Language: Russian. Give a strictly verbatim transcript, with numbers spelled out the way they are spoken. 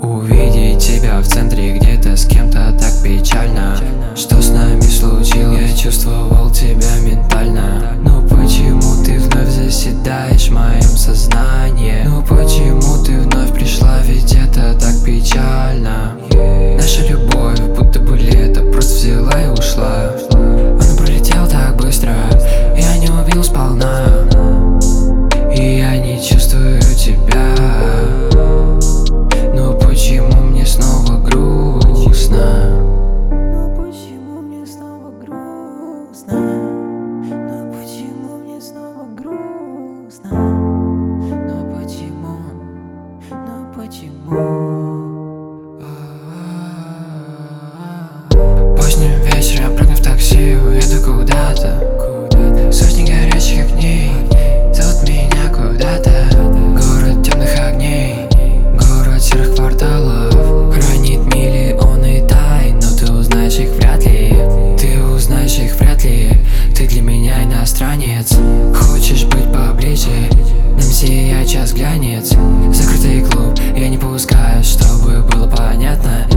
Увидеть тебя в центре где-то с кем-то так печально. Что с нами случилось? Я чувствовал тебя ментально. Но почему ты вновь заседаешь в моем сознании? Ну почему ты вновь пришла, ведь это так печально. Наша любовь будто бы лето просто взяла и ушла. Она пролетела так быстро, я не убил сполна. И я не чувствую тебя. Но почему мне снова грустно? Но почему мне снова грустно? Но почему мне снова грустно? Но почему? Но почему? Поздним вечером, прыгнув в такси, уеду куда-то. Сотни горячих огней зовут меня куда-то. Город темных огней, город серых кварталов, хранит миллионы тайн, но ты узнаешь их вряд ли. Ты узнаешь их вряд ли. Ты для меня иностранец. Хочешь быть поближе? На месте я час глянец. Закрытый клуб, я не пускаю, чтобы было понятно.